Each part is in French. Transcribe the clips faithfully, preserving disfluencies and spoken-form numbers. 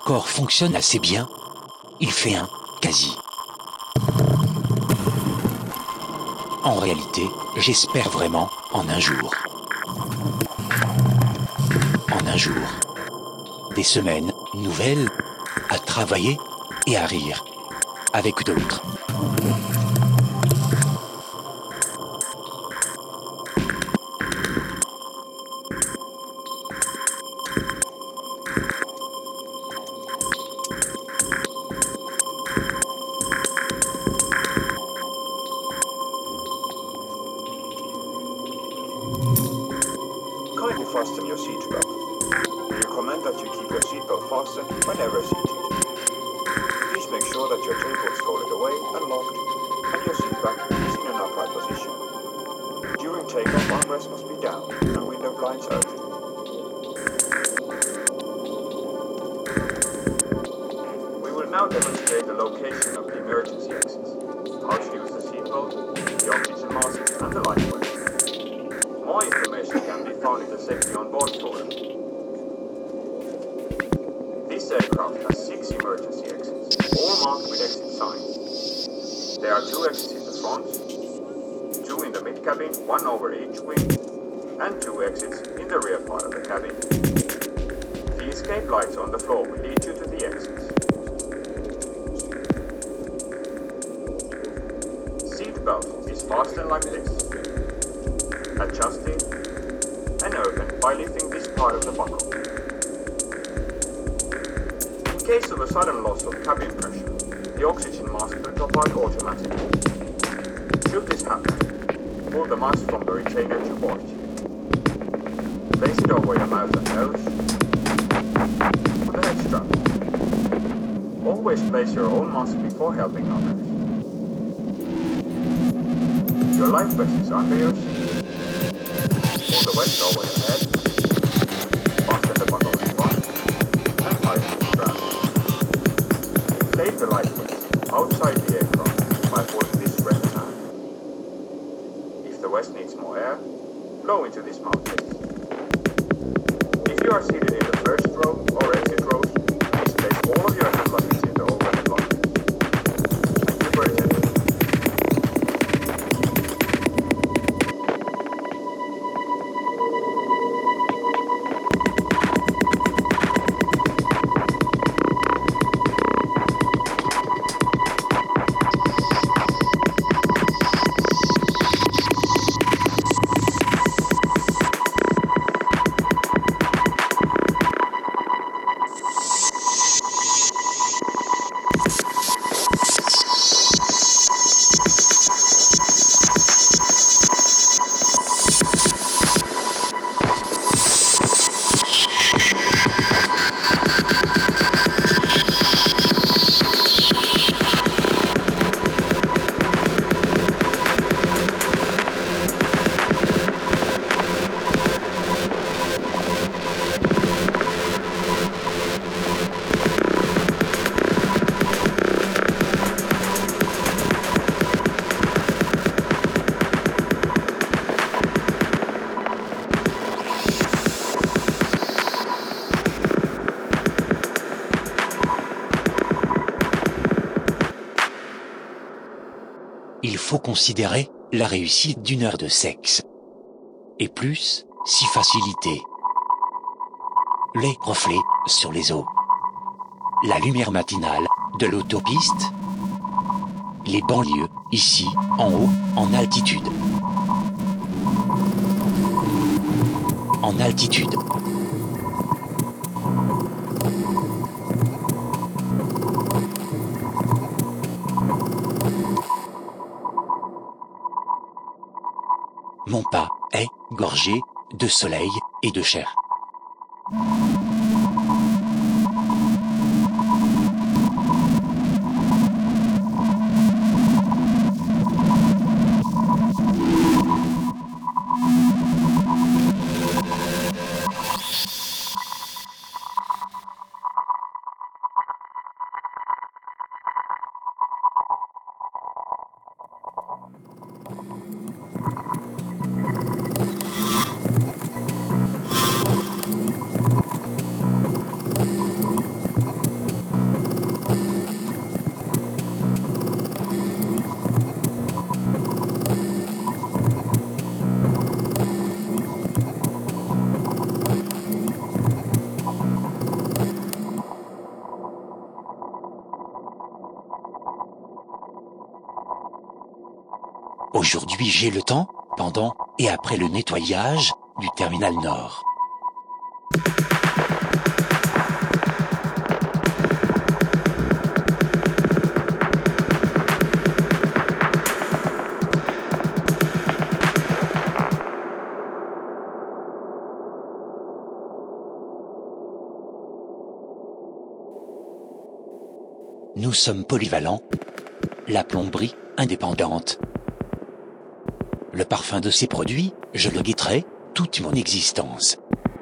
corps fonctionne assez bien, il fait un quasi. En réalité, j'espère vraiment en un jour. En un jour. Des semaines nouvelles à travailler et à rire avec d'autres. Kindly fasten your seatbelt. We recommend that you keep your seatbelt fastened whenever seated. Please make sure that your table is folded away and locked, and your seat back is in an upright position. During takeoff, armrests must be down and window blinds open. We will now demonstrate the location of the emergency exits, how to use the seatbelt, the oxygen mask, and the life vest. More information can be found in the Safety on Board forum. This aircraft has six emergency exits, all marked with exit signs. There are two exits in the front, two in the mid-cabin, one over each wing, and two exits in the rear part of the cabin. The escape lights on the floor will lead you to the exits. Seatbelt is fastened like this. Adjusting and open by lifting this part of the buckle. In case of a sudden loss of cabin pressure, the oxygen mask will drop out automatically. Should this happen, pull the mask from the retainer to board you. Place it over your mouth and nose on the head strap. Always place your own mask before helping others. Your life vest is under your seat. Pull the vest over your head, fasten the buckle in front, and tighten the strap. Take the life vest outside the aircraft by pulling this strap down. If the vest needs more air, blow into this mouthpiece. If you are seated in the first row or exit rows, please place all of your hand luggage in the overhead lockers. Thank you for attending. Il faut considérer la réussite d'une heure de sexe. Et plus, si facilité. Les reflets sur les eaux. La lumière matinale de l'autopiste. Les banlieues, ici, en haut, en altitude. En altitude. Mon pas est gorgé de soleil et de chair. Aujourd'hui, j'ai le temps, pendant et après le nettoyage du terminal nord. Nous sommes polyvalents, la plomberie indépendante. Le parfum de ces produits, je le guetterai toute mon existence.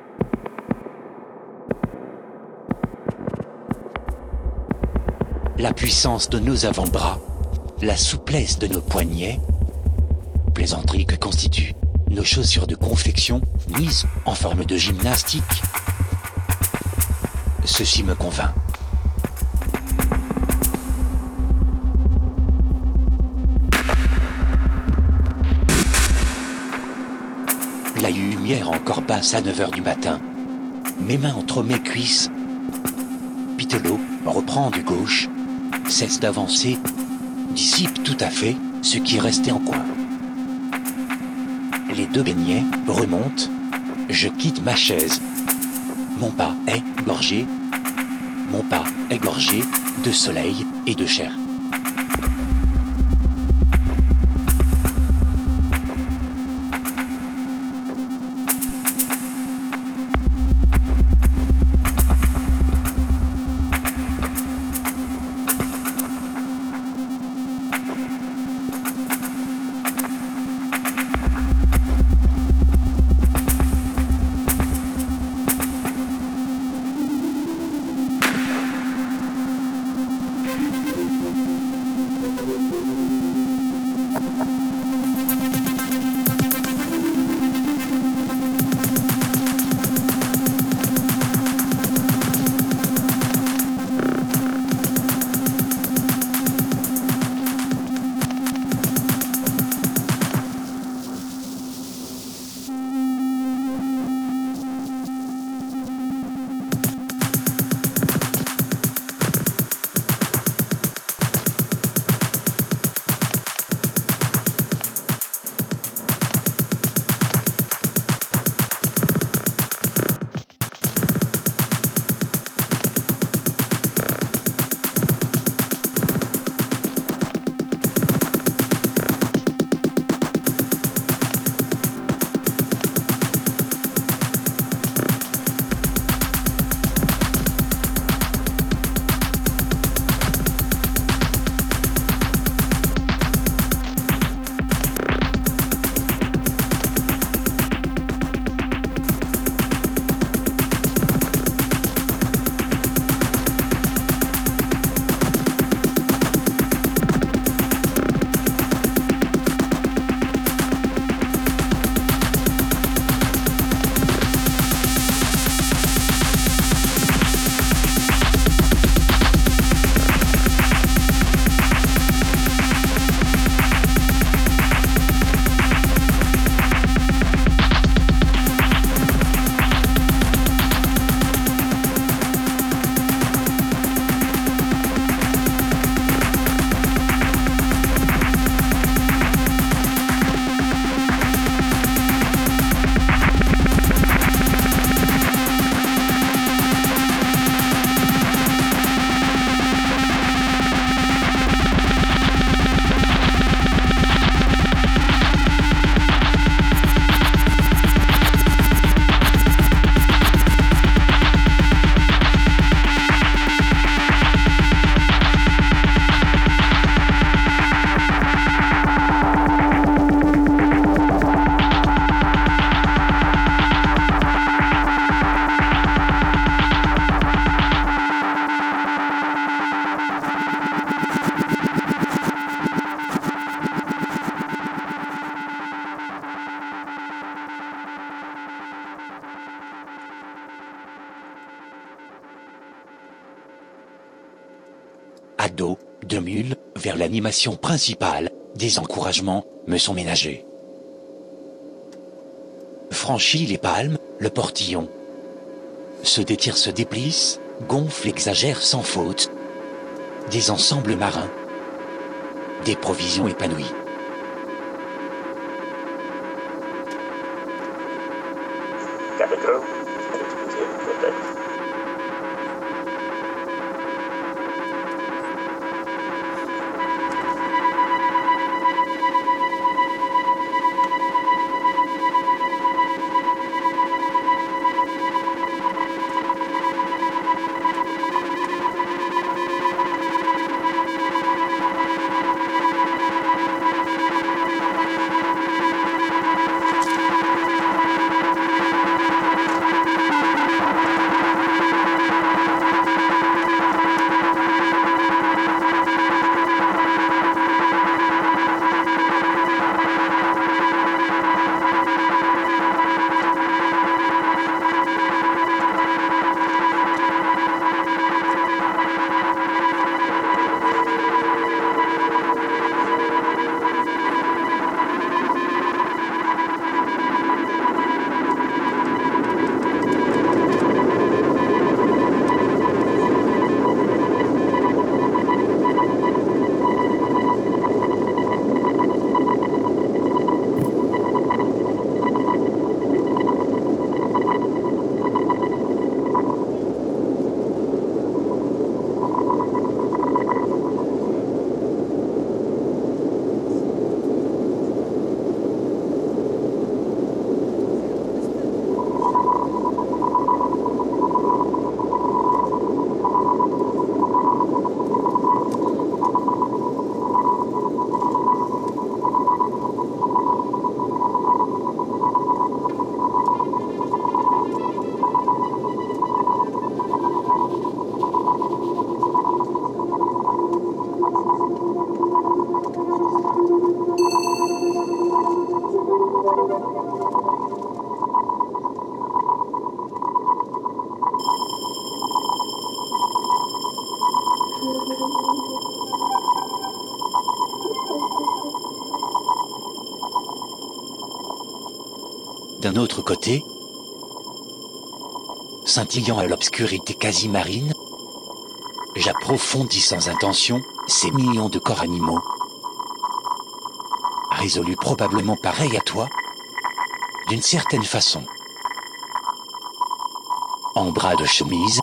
La puissance de nos avant-bras, la souplesse de nos poignets, plaisanterie que constituent nos chaussures de confection mises en forme de gymnastique. Ceci me convainc. La lumière encore basse à neuf heures du matin. Mes mains entre mes cuisses. Pitelot reprend du gauche, cesse d'avancer, dissipe tout à fait ce qui est resté en coin. Les deux beignets remontent. Je quitte ma chaise. Mon pas est gorgé. Mon pas est gorgé de soleil et de chair. À dos de mule, vers l'animation principale, des encouragements me sont ménagés. Franchis les palmes, le portillon. Se détire, se déplisse, gonfle, exagère sans faute. Des ensembles marins. Des provisions épanouies. d'un autre côté, scintillant à l'obscurité quasi marine, j'approfondis sans intention ces millions de corps animaux, résolus probablement pareils à toi, d'une certaine façon. En bras de chemise,